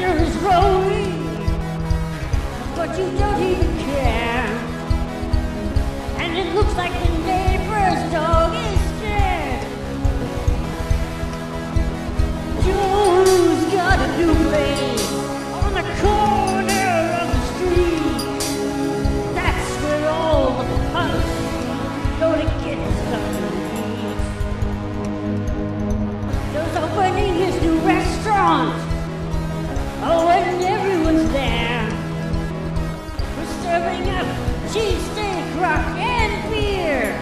is rolling, but you don't even care. And it looks like the neighbor's dog is scared. Joe's got a new place on the corner of the street. That's where all the punks go to get something to eat. Joe's opening his new restaurant. Oh, and everyone's there. We're serving up cheesesteak, rock, and beer.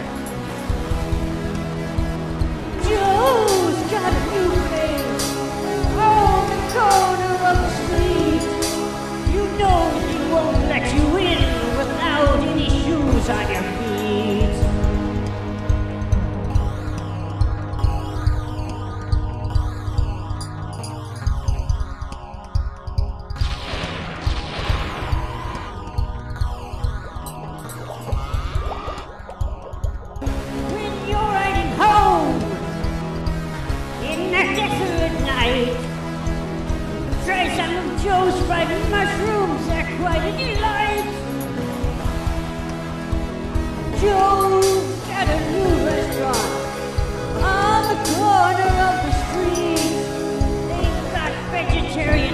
Joe's got a new place on the corner of the street. You know he won't let you in without any shoes on your feet. Try some of Joe's fried mushrooms, they're quite a delight. Joe's got a new restaurant on the corner of the street. They've got vegetarian